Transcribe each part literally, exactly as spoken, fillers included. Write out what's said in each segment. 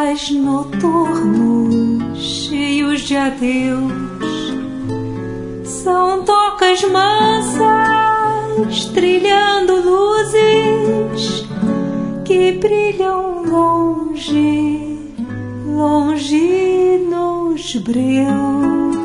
Rituais noturnos cheios de adeus são tocas mansas trilhando luzes que brilham longe, longe nos breus.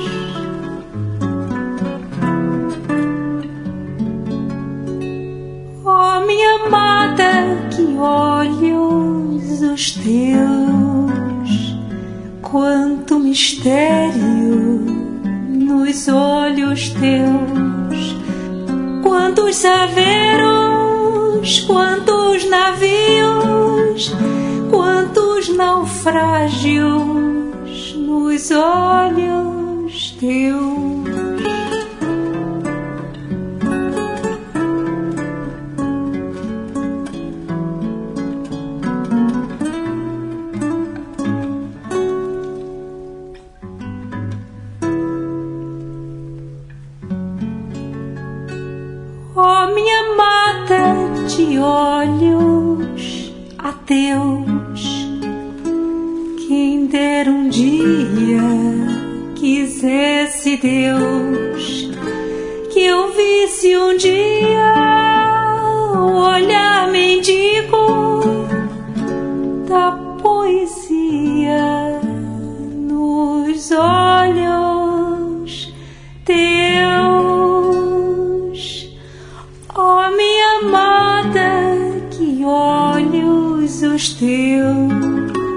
Oh, minha amada, que olhos os teus, quanto mistério nos olhos teus, quantos saveiros, quantos navios, quantos naufrágios nos olhos teus. Oh, minha amada, de olhos ateus, quem dera um dia quisesse Deus que eu visse um dia o olhar mendigo da poesia nos olhos teus. Oh, minha amada, que olhos os teus,